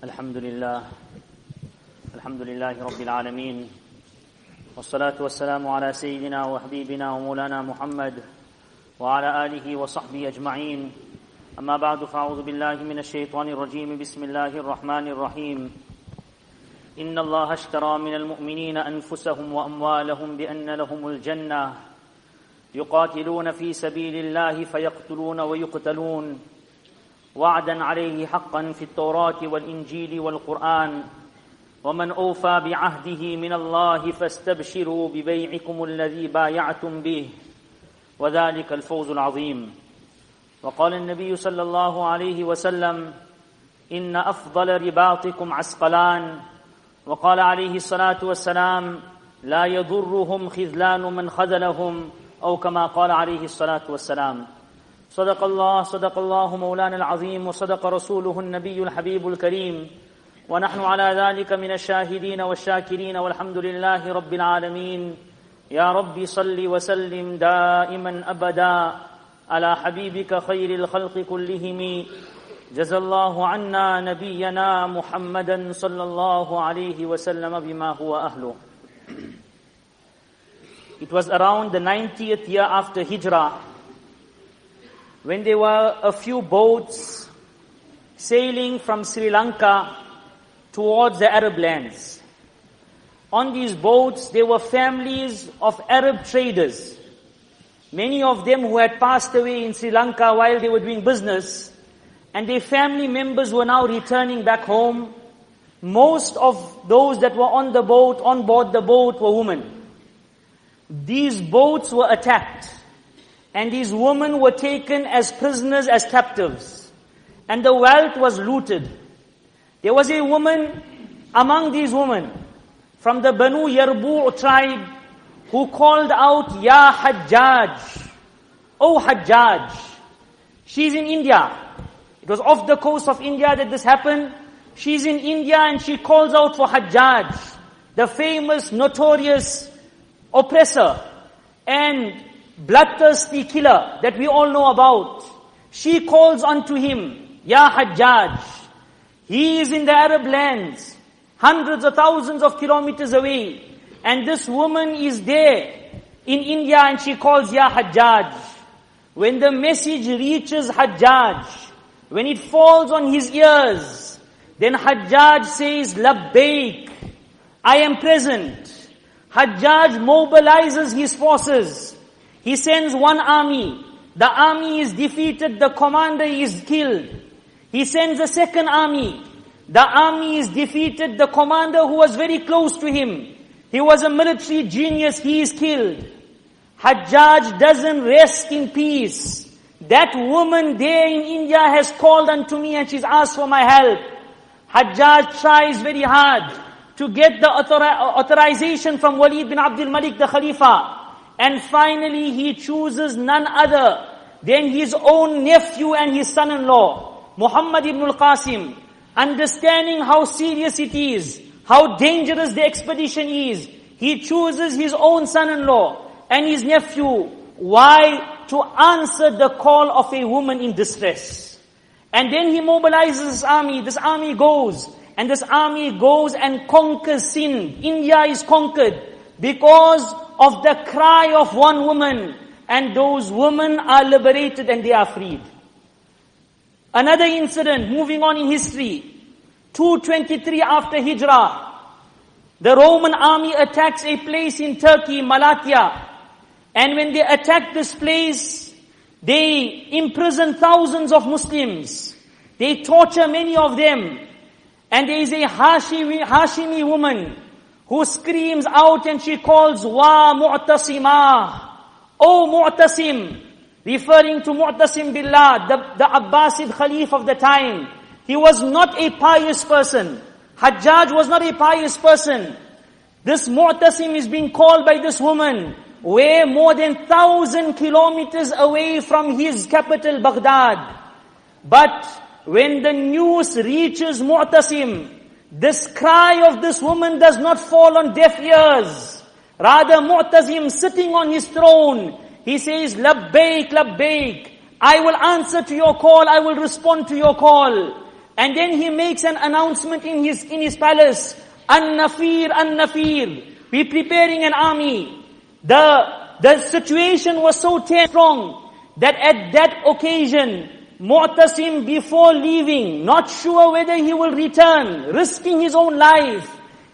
الحمد لله رب العالمين والصلاة والسلام على سيدنا وحبيبنا ومولانا محمد وعلى آله وصحبه أجمعين أما بعد فأعوذ بالله من الشيطان الرجيم بسم الله الرحمن الرحيم إن الله اشترى من المؤمنين أنفسهم وأموالهم بأن لهم الجنة يقاتلون في سبيل الله فيقتلون ويقتلون وعدا عليه حقا في التوراة والإنجيل والقرآن ومن أوفى بعهده من الله فاستبشروا ببيعكم الذي بايعتم به وذلك الفوز العظيم. وقال النبي صلى الله عليه وسلم إن أفضل رباطكم عسقلان. وقال عليه الصلاة والسلام لا يضرهم خذلان من خذلهم أو كما قال عليه الصلاة والسلام. صدق الله مولانا العظيم وصدق رسوله النبي الحبيب الكريم ونحن على ذلك من الشاهدين والشاكرين والحمد لله رب العالمين. يا رب صل وسلم دائما أبدا على حبيبك خير الخلق كلهم. جزى الله عنا نبينا محمدا صلى الله عليه وسلم بما هو أهله. It was around the 90th year after Hijrah when there were a few boats sailing from Sri Lanka towards the Arab lands. On these boats, there were families of Arab traders. Many of them who had passed away in Sri Lanka while they were doing business, and their family members were now returning back home. Most of those that were on board the boat were women. These boats were attacked, and these women were taken as prisoners, as captives, and the wealth was looted. There was a woman among these women from the Banu Yarbu' tribe who called out, Ya Hajjaj, O Hajjaj. She's in India. It was off the coast of India that this happened. She's in India and she calls out for Hajjaj, the famous, notorious oppressor and bloodthirsty killer that we all know about. She calls unto him, Ya Hajjaj. He is in the Arab lands, hundreds of thousands of kilometers away. And this woman is there in India and she calls, Ya Hajjaj. When the message reaches Hajjaj, when it falls on his ears, then Hajjaj says, Labbaik, I am present. Hajjaj mobilizes his forces. He sends one army. The army is defeated. The commander is killed. He sends a second army. The army is defeated. The commander who was very close to him, he was a military genius, he is killed. Hajjaj doesn't rest in peace. That woman there in India has called unto me and she's asked for my help. Hajjaj tries very hard to get the authorization from Walid bin Abdul Malik, the Khalifa. And finally he chooses none other than his own nephew and his son-in-law, Muhammad ibn al-Qasim. Understanding how serious it is, how dangerous the expedition is, he chooses his own son-in-law and his nephew. Why? To answer the call of a woman in distress. And then he mobilizes this army. This army goes. And this army goes and conquers Sindh. India is conquered because of the cry of one woman. And those women are liberated and they are freed. Another incident, moving on in history. 223 after Hijrah, the Roman army attacks a place in Turkey, Malatya. And when they attack this place, they imprison thousands of Muslims. They torture many of them. And there is a Hashimi woman who screams out and she calls, Wa Mu'tasimah, O Mu'tasim, referring to Mu'tasim Billah, the Abbasid Khalif of the time. He was not a pious person. Hajjaj was not a pious person. This Mu'tasim is being called by this woman, where more than 1,000 kilometers away from his capital, Baghdad. But when the news reaches Mu'tasim, this cry of this woman does not fall on deaf ears. Rather, Mu'tasim sitting on his throne, he says, Labbaik, Labbaik. I will answer to your call. I will respond to your call. And then he makes an announcement in his palace. An-Nafir, An-Nafir. We're preparing an army. The situation was so strong that at that occasion, Mu'tasim, before leaving, not sure whether he will return, risking his own life,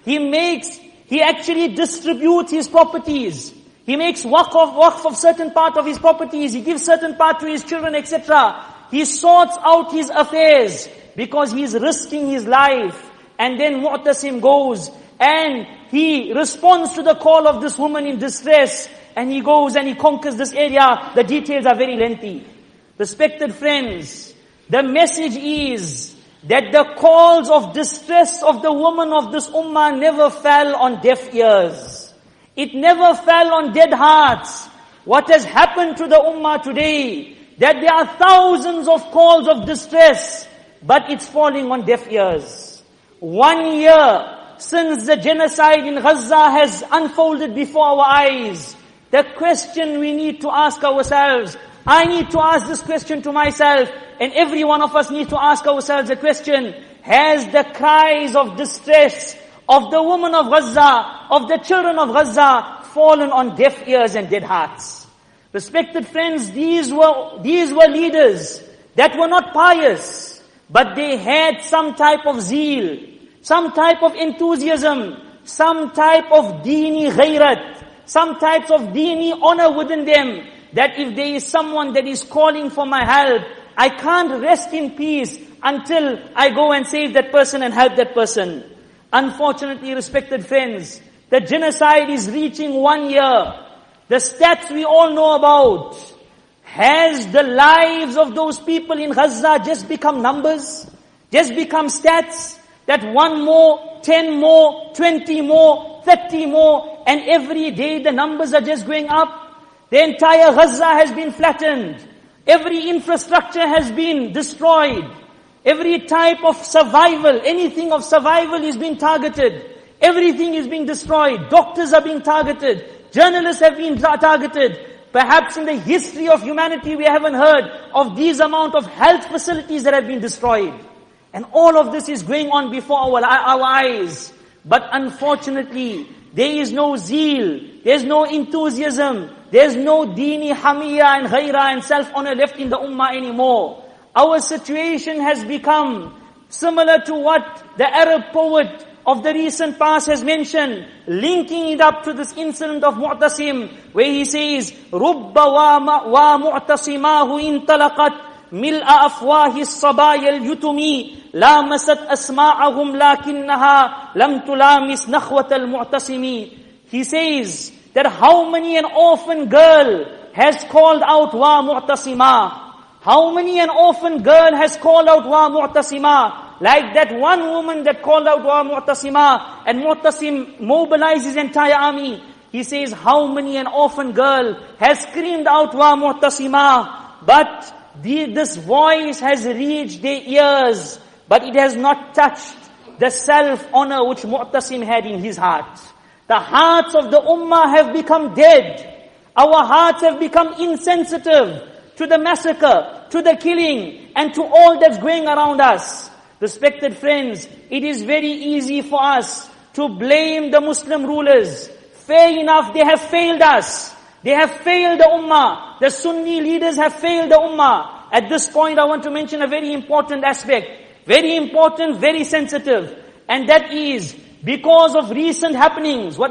he actually distributes his properties. He makes waqf of certain part of his properties. He gives certain part to his children, etc. He sorts out his affairs because he's risking his life. And then Mu'tasim goes and he responds to the call of this woman in distress. And he goes and he conquers this area. The details are very lengthy. Respected friends, the message is that the calls of distress of the woman of this ummah never fell on deaf ears. It never fell on dead hearts. What has happened to the ummah today, that there are thousands of calls of distress, but it's falling on deaf ears. 1 year since the genocide in Gaza has unfolded before our eyes. The question we need to ask ourselves, I need to ask this question to myself, and every one of us needs to ask ourselves the question, has the cries of distress of the woman of Gaza, of the children of Gaza, fallen on deaf ears and dead hearts? Respected friends, these were leaders that were not pious, but they had some type of zeal, some type of enthusiasm, some type of deeni ghayrat, some types of deeni honor within them, that if there is someone that is calling for my help, I can't rest in peace until I go and save that person and help that person. Unfortunately, respected friends, the genocide is reaching 1 year. The stats we all know about. Has the lives of those people in Gaza just become numbers? Just become stats? That 1 more, 10 more, 20 more, 30 more, and every day the numbers are just going up. The entire Gaza has been flattened. Every infrastructure has been destroyed. Every type of survival, anything of survival is being targeted. Everything is being destroyed. Doctors are being targeted. Journalists have been targeted. Perhaps in the history of humanity we haven't heard of these amount of health facilities that have been destroyed. And all of this is going on before our eyes. But unfortunately, there is no zeal, there's no enthusiasm, there's no deeni hamiyya and ghaira and self-honor left in the ummah anymore. Our situation has become similar to what the Arab poet of the recent past has mentioned, linking it up to this incident of Mu'tasim, where he says, رُبَّ وَمُعْتَصِمَاهُ إِنْطَلَقَتْ مِلْأَ أَفْوَاهِ الصَّبَايَا الْيُتُمِ لَامَسَتْ أَسْمَاعَهُمْ لَكِنَّهَا لَمْ تُلَامِسْ نَخْوَةَ الْمُعْتَصِمِ. He says that how many an orphan girl has called out wa mu'tasima. How many an orphan girl has called out wa mu'tasima. Like that one woman that called out wa mu'tasima, and Mu'tasim mobilized his entire army. He says how many an orphan girl has screamed out wa mu'tasima, but this voice has reached their ears, but it has not touched the self-honor which Mu'tasim had in his heart. The hearts of the ummah have become dead. Our hearts have become insensitive to the massacre, to the killing, and to all that's going around us. Respected friends, it is very easy for us to blame the Muslim rulers. Fair enough, they have failed us. They have failed the ummah. The Sunni leaders have failed the ummah. At this point, I want to mention a very important aspect. Very important, very sensitive. And that is, because of recent happenings, what's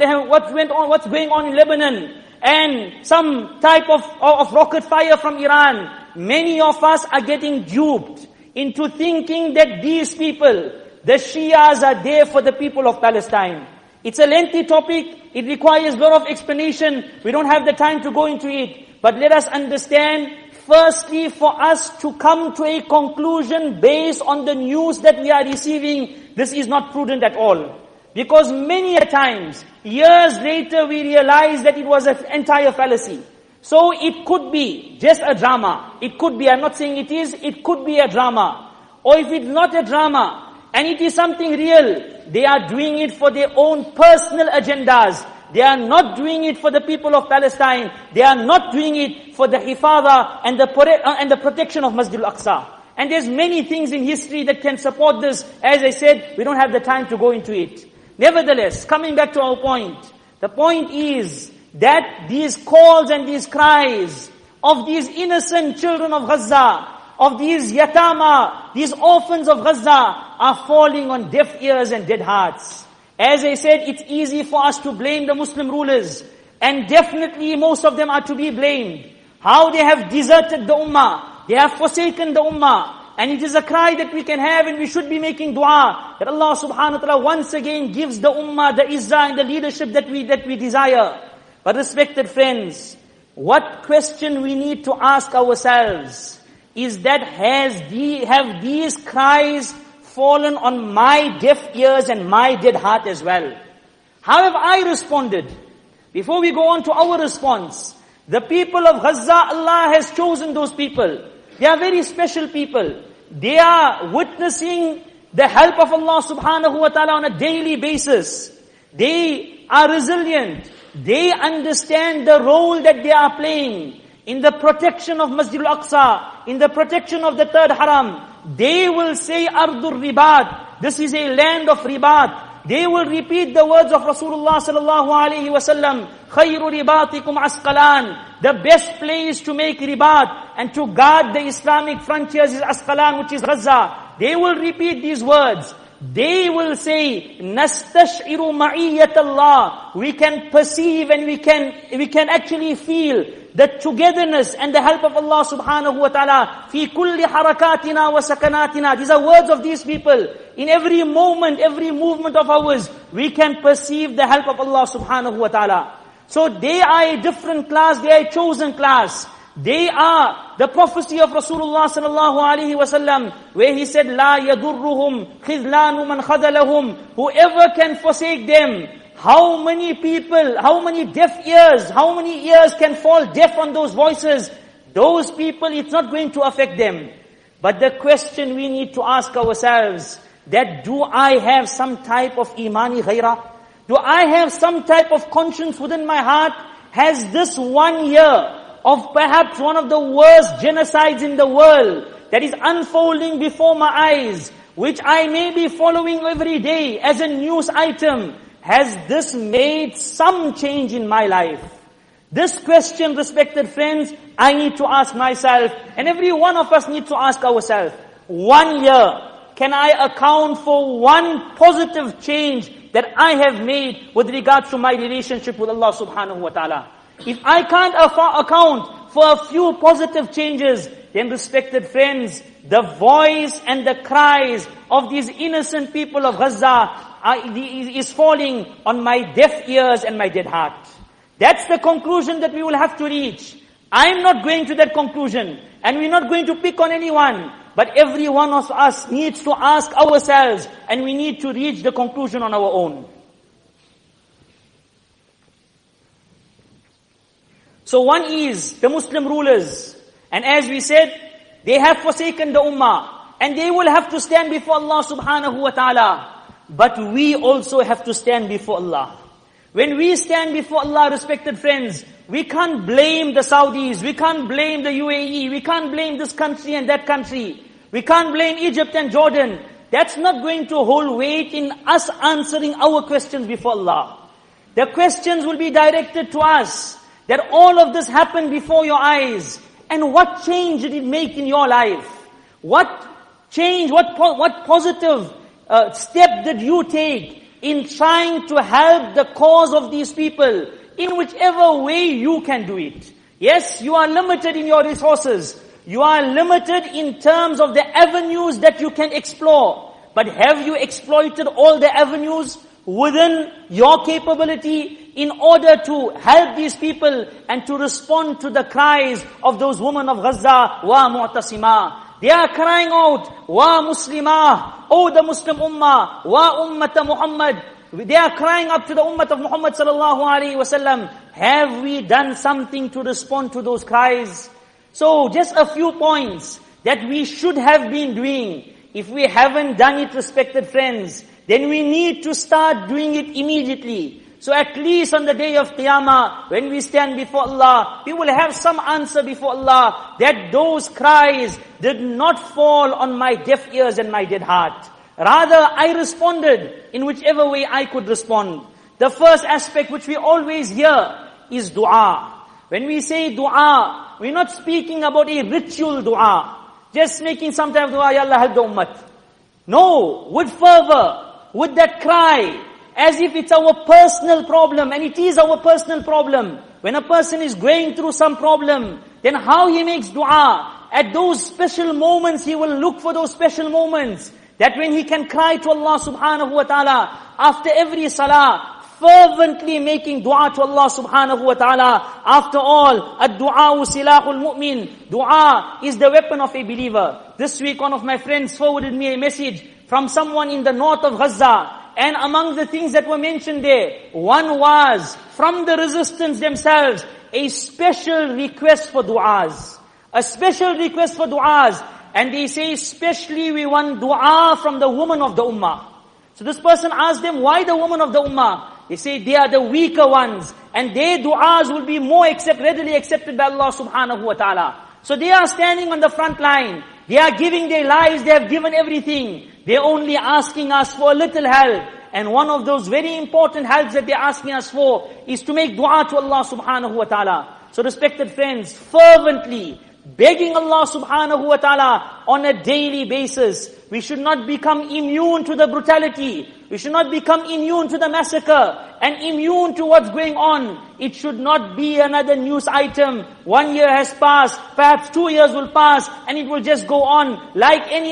going on in Lebanon, and some type of rocket fire from Iran, many of us are getting duped into thinking that these people, the Shias, are there for the people of Palestine. It's a lengthy topic. It requires a lot of explanation. We don't have the time to go into it. But let us understand, firstly, for us to come to a conclusion based on the news that we are receiving, this is not prudent at all. Because many a times, years later, we realize that it was an entire fallacy. So it could be just a drama. It could be, I'm not saying it is, it could be a drama. Or if it's not a drama, and it is something real, they are doing it for their own personal agendas. They are not doing it for the people of Palestine. They are not doing it for the hifadha and the protection of Masjid al-Aqsa. And there's many things in history that can support this. As I said, we don't have the time to go into it. Nevertheless, coming back to our point, the point is that these calls and these cries of these innocent children of Gaza, of these yatama, these orphans of Gaza, are falling on deaf ears and dead hearts. As I said, it's easy for us to blame the Muslim rulers, and definitely most of them are to be blamed. How they have deserted the ummah, they have forsaken the ummah. And it is a cry that we can have, and we should be making dua that Allah subhanahu wa ta'ala once again gives the ummah the izzah and the leadership that we desire. But respected friends, what question we need to ask ourselves is that have these cries fallen on my deaf ears and my dead heart as well? How have I responded? Before we go on to our response, the people of Gaza, Allah has chosen those people. They are very special people. They are witnessing the help of Allah subhanahu wa ta'ala on a daily basis. They are resilient. They understand the role that they are playing in the protection of Masjid al-Aqsa, in the protection of the third haram. They will say Ardur Ribat. This is a land of Ribat. They will repeat the words of Rasulullah sallallahu alaihi wasallam, Khayru ribatikum Asqalan. The best place to make ribat and to guard the Islamic frontiers is Asqalan, which is Gaza. They will repeat these words. They will say, Nastash'iru ma'iyyat Allah. We can perceive and we can actually feel the togetherness and the help of Allah subhanahu wa ta'ala. Fi kulli harakatina wa sakanatina. These are words of these people. In every moment, every movement of ours, we can perceive the help of Allah subhanahu wa ta'ala. So they are a different class, they are a chosen class. They are the prophecy of Rasulullah sallallahu alaihi wasallam, where he said, La yadurruhum khizlanu man khadalahum. Whoever can forsake them. How many people, how many deaf ears, how many ears can fall deaf on those voices? Those people, it's not going to affect them. But the question we need to ask ourselves, that do I have some type of imani ghaira? Do I have some type of conscience within my heart? Has this 1 year of perhaps one of the worst genocides in the world that is unfolding before my eyes, which I may be following every day as a news item, has this made some change in my life? This question, respected friends, I need to ask myself, and every one of us needs to ask ourselves, 1 year, can I account for one positive change that I have made with regards to my relationship with Allah subhanahu wa ta'ala? If I can't account for a few positive changes, then respected friends, the voice and the cries of these innocent people of Gaza is falling on my deaf ears and my dead heart. That's the conclusion that we will have to reach. I'm not going to that conclusion, and we're not going to pick on anyone, but every one of us needs to ask ourselves, and we need to reach the conclusion on our own. So one is the Muslim rulers, and as we said, they have forsaken the ummah, and they will have to stand before Allah subhanahu wa ta'ala. But we also have to stand before Allah. When we stand before Allah, respected friends, we can't blame the Saudis, we can't blame the UAE, we can't blame this country and that country. We can't blame Egypt and Jordan. That's not going to hold weight in us answering our questions before Allah. The questions will be directed to us, that all of this happened before your eyes, and what change did it make in your life? What change, what positive step did you take in trying to help the cause of these people in whichever way you can do it? Yes, you are limited in your resources. You are limited in terms of the avenues that you can explore. But have you exploited all the avenues within your capability in order to help these people and to respond to the cries of those women of Gaza, wa mu'tasima? They are crying out, wa muslimah, oh the Muslim ummah, wa ummata Muhammad. They are crying up to the ummah of Muhammad sallallahu alaihi wasallam. Have we done something to respond to those cries? So just a few points that we should have been doing. If we haven't done it, respected friends, then we need to start doing it immediately. So at least on the day of Qiyamah, when we stand before Allah, we will have some answer before Allah that those cries did not fall on my deaf ears and my dead heart. Rather, I responded in whichever way I could respond. The first aspect which we always hear is dua. When we say dua, we're not speaking about a ritual dua. Just making some type of dua, Ya Allah help the ummah. No, with fervor, with that cry, as if it's our personal problem, and it is our personal problem. When a person is going through some problem, then how he makes dua, at those special moments, he will look for those special moments, that when he can cry to Allah subhanahu wa ta'ala, after every salah, fervently making dua to Allah subhanahu wa ta'ala. After all, ad-du'a silahul mu'min. Dua is the weapon of a believer. This week one of my friends forwarded me a message from someone in the north of Gaza. And among the things that were mentioned there, one was, from the resistance themselves, a special request for du'as. A special request for du'as. And they say, especially we want dua from the woman of the ummah. So this person asked them, why the woman of the ummah? They say they are the weaker ones, and their du'as will be more readily accepted by Allah subhanahu wa ta'ala. So they are standing on the front line. They are giving their lives, they have given everything. They're only asking us for a little help. And one of those very important helps that they're asking us for is to make dua to Allah subhanahu wa ta'ala. So respected friends, fervently begging Allah subhanahu wa ta'ala on a daily basis. We should not become immune to the brutality. We should not become immune to the massacre and immune to what's going on. It should not be another news item. 1 year has passed, perhaps 2 years will pass, and it will just go on like any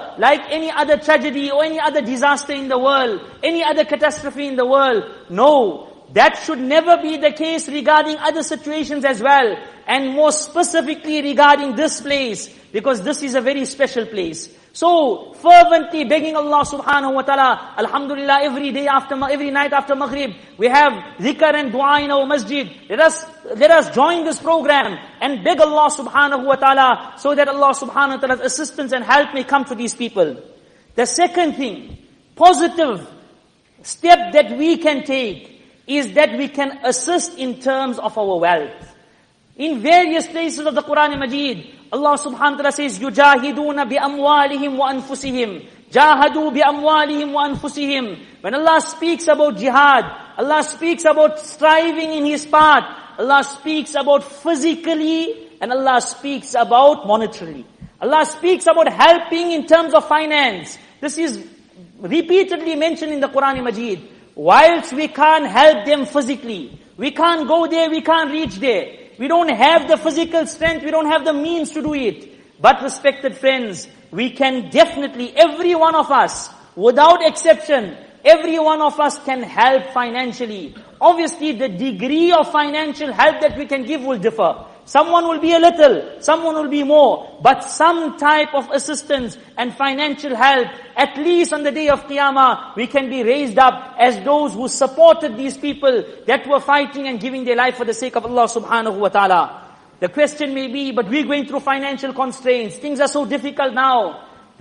other tragedy or any other disaster in the world, any other catastrophe in the world. No, that should never be the case regarding other situations as well, and more specifically regarding this place, because this is a very special place. So, fervently begging Allah subhanahu wa ta'ala, alhamdulillah, every night after Maghrib, we have dhikr and dua in our masjid. Let us join this program and beg Allah subhanahu wa ta'ala, so that Allah subhanahu wa ta'ala's assistance and help may come to these people. The second thing, positive step that we can take, is that we can assist in terms of our wealth. In various places of the Quran Majid, Allah subhanahu wa ta'ala says, يُجَاهِدُونَ بِأَمْوَالِهِمْ وَأَنفُسِهِمْ جَاهَدُوا بِأَمْوَالِهِمْ وَأَنفُسِهِمْ. When Allah speaks about jihad, Allah speaks about striving in His path, Allah speaks about physically, and Allah speaks about monetarily. Allah speaks about helping in terms of finance. This is repeatedly mentioned in the Quran Majid. Whilst we can't help them physically, we can't go there, we can't reach there. We don't have the physical strength, we don't have the means to do it. But respected friends, we can definitely, every one of us, without exception, every one of us can help financially. Obviously, the degree of financial help that we can give will differ. Someone will be a little, someone will be more, but some type of assistance and financial help, at least on the day of Qiyamah, we can be raised up as those who supported these people that were fighting and giving their life for the sake of Allah subhanahu wa ta'ala. The question may be, but we're going through financial constraints, things are so difficult now.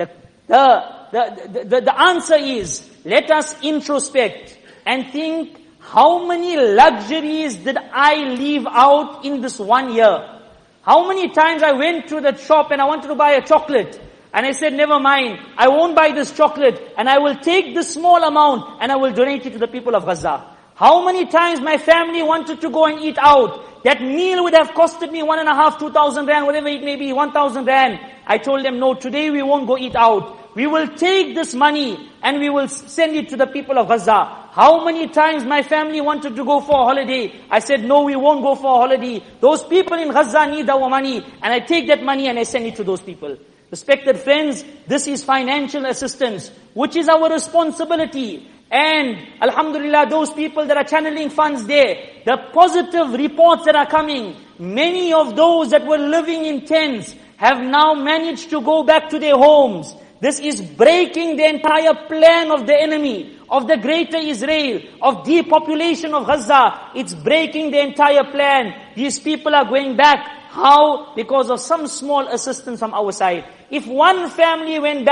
The answer is, let us introspect and think, how many luxuries did I leave out in this 1 year? How many times I went to the shop and I wanted to buy a chocolate, and I said, never mind, I won't buy this chocolate, and I will take this small amount and I will donate it to the people of Gaza. How many times my family wanted to go and eat out? That meal would have costed me 1.5, 2,000 rand, whatever it may be, 1,000 rand. I told them, no, today we won't go eat out. We will take this money and we will send it to the people of Gaza. How many times my family wanted to go for a holiday? I said, no, we won't go for a holiday. Those people in Gaza need our money, and I take that money and I send it to those people. Respected friends, this is financial assistance, which is our responsibility. And alhamdulillah, those people that are channeling funds there, the positive reports that are coming, many of those that were living in tents have now managed to go back to their homes. This is breaking the entire plan of the enemy, of the greater Israel, of depopulation of Gaza. It's breaking the entire plan. These people are going back. How? Because of some small assistance from our side. If one family went back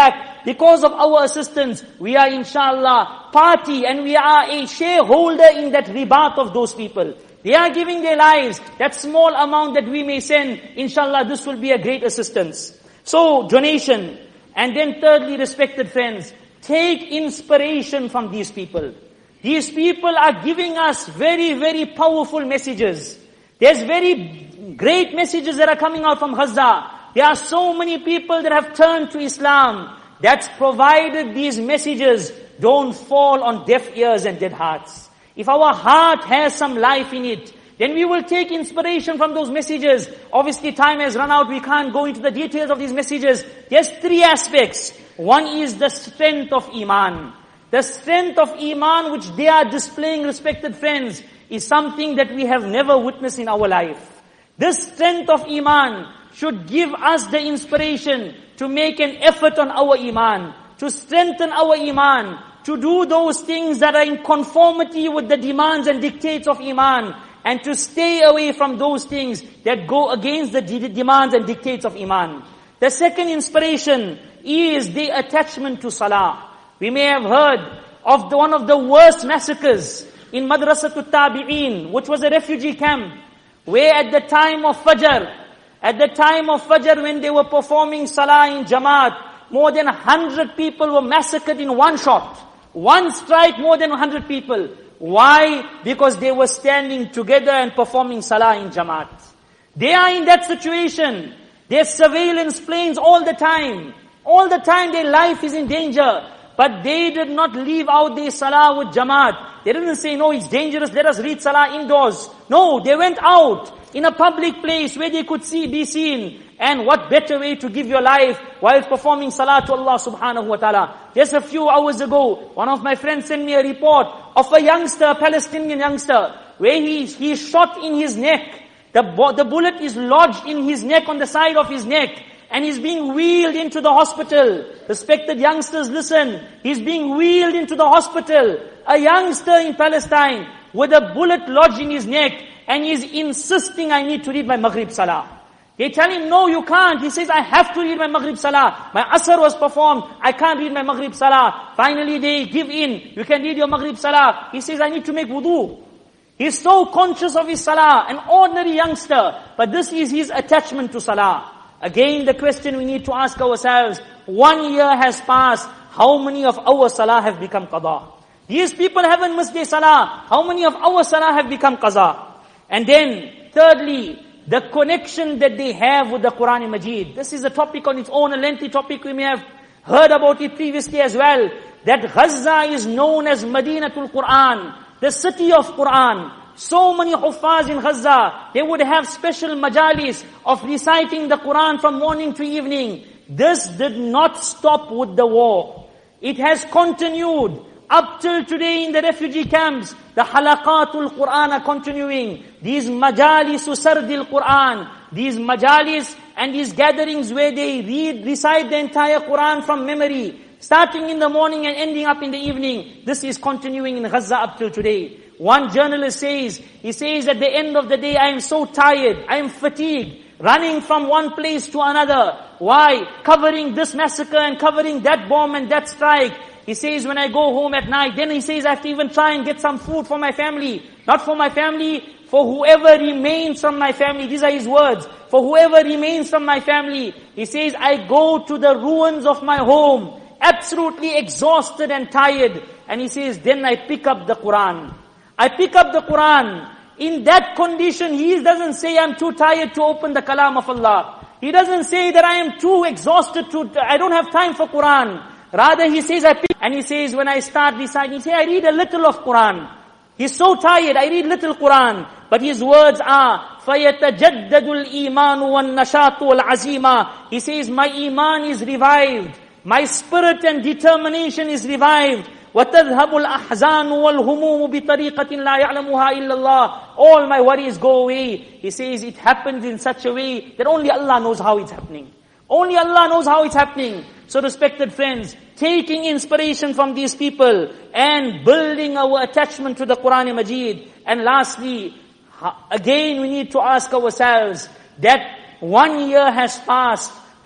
because of our assistance, we are inshallah party and we are a shareholder in that ribat of those people. They are giving their lives. That small amount that we may send, inshallah, this will be a great assistance. So, donation. And then thirdly, respected friends, take inspiration from these people. These people are giving us very, very powerful messages. There's very great messages that are coming out from Gaza. There are so many people that have turned to Islam. That's provided these messages don't fall on deaf ears and dead hearts. If our heart has some life in it, then we will take inspiration from those messages. Obviously time has run out, we can't go into the details of these messages. There's three aspects. One is the strength of Iman. The strength of Iman which they are displaying, respected friends, is something that we have never witnessed in our life. This strength of Iman should give us the inspiration to make an effort on our Iman, to strengthen our Iman, to do those things that are in conformity with the demands and dictates of Iman, and to stay away from those things that go against the demands and dictates of Iman. The second inspiration is the attachment to Salah. We may have heard of one of the worst massacres in Madrasatul Tabi'een, which was a refugee camp, where at the time of Fajr when they were performing Salah in Jamaat, more than 100 people were massacred in one shot. One strike, more than 100 people. Why? Because they were standing together and performing Salah in Jamaat. They are in that situation. There's surveillance planes all the time. All the time their life is in danger. But they did not leave out their Salah with Jamaat. They didn't say, no, it's dangerous, let us read Salah indoors. No, they went out in a public place where they could be seen. And what better way to give your life while performing Salah to Allah subhanahu wa ta'ala. Just a few hours ago, one of my friends sent me a report of a youngster, a Palestinian youngster, where he shot in his neck. The bullet is lodged in his neck, on the side of his neck. And he's being wheeled into the hospital. Respected youngsters, listen. He's being wheeled into the hospital. A youngster in Palestine with a bullet lodged in his neck. And he's insisting, I need to read my Maghrib Salah. They tell him, no, you can't. He says, I have to read my Maghrib Salah. My Asr was performed. I can't read my Maghrib Salah. Finally, they give in. You can read your Maghrib Salah. He says, I need to make wudu. He's so conscious of his Salah. An ordinary youngster. But this is his attachment to Salah. Again, the question we need to ask ourselves, 1 year has passed. How many of our Salah have become qada? These people haven't missed their Salah. How many of our Salah have become qaza? And then, thirdly, the connection that they have with the Quran Majid. This is a topic on its own, a lengthy topic. We may have heard about it previously as well. That Gaza is known as Madinatul Quran, the city of Quran. So many huffaz in Gaza, they would have special majalis of reciting the Quran from morning to evening. This did not stop with the war. It has continued. Up till today in the refugee camps, the halaqatul Quran are continuing. These majalisu sardil Quran, these majalis and these gatherings where they recite the entire Quran from memory, starting in the morning and ending up in the evening. This is continuing in Gaza up till today. One journalist says, he says at the end of the day, I am so tired, I am fatigued, running from one place to another. Why? Covering this massacre and covering that bomb and that strike. He says, when I go home at night, then he says, I have to even try and get some food for my family. Not for my family, for whoever remains from my family. These are his words. For whoever remains from my family. He says, I go to the ruins of my home, absolutely exhausted and tired. And he says, then I pick up the Quran. I pick up the Quran. In that condition, he doesn't say, I'm too tired to open the kalam of Allah. He doesn't say that I am too exhausted I don't have time for Quran. Rather, he says, I pick, and he says, when I start reciting, he says, I read a little of Quran. He's so tired, I read little Quran. But his words are, فَيَتَجَدَّدُ الْإِيمَانُ وَالنَّشَاطُ وَالْعَزِيمَةُ. He says, my iman is revived. My spirit and determination is revived. وَتَذْهَبُ الْأَحْزَانُ وَالْهُمُومُ بِطَرِيقَةٍ لَا يَعْلَمُهَا إِلَّا اللَّهُ. All my worries go away. He says, it happens in such a way that only Allah knows how it's happening. Only Allah knows how it's happening. So respected friends, taking inspiration from these people and building our attachment to the Quran Majid. And lastly, again we need to ask ourselves that 1 year has passed.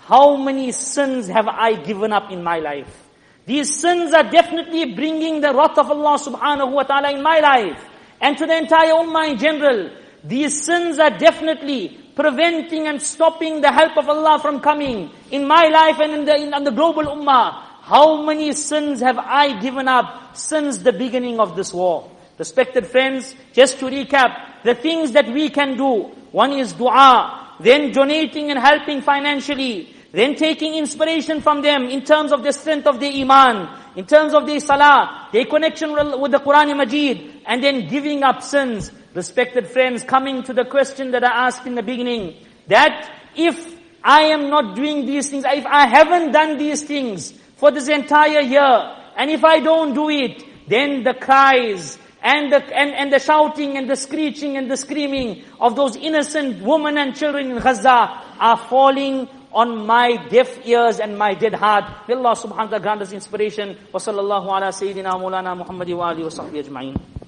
how many sins have I given up in my life? These sins are definitely bringing the wrath of Allah subhanahu wa ta'ala in my life. And to the entire ummah in general. These sins are definitely preventing and stopping the help of Allah from coming in my life and in the global ummah. How many sins have I given up since the beginning of this war? Respected friends, just to recap, the things that we can do. One is dua, then donating and helping financially, then taking inspiration from them in terms of the strength of their iman, in terms of their salah, their connection with the Quran Majid, and then giving up sins. Respected friends, coming to the question that I asked in the beginning, that if I am not doing these things, if I haven't done these things for this entire year, and if I don't do it, then the cries and the shouting and the screeching and the screaming of those innocent women and children in Gaza are falling on my deaf ears and my dead heart. May Allah subhanahu wa ta'ala grant us inspiration. Wa sallallahu ala sayyidina Maulana Muhammadi wa alihi wa sahbihi ajma'in.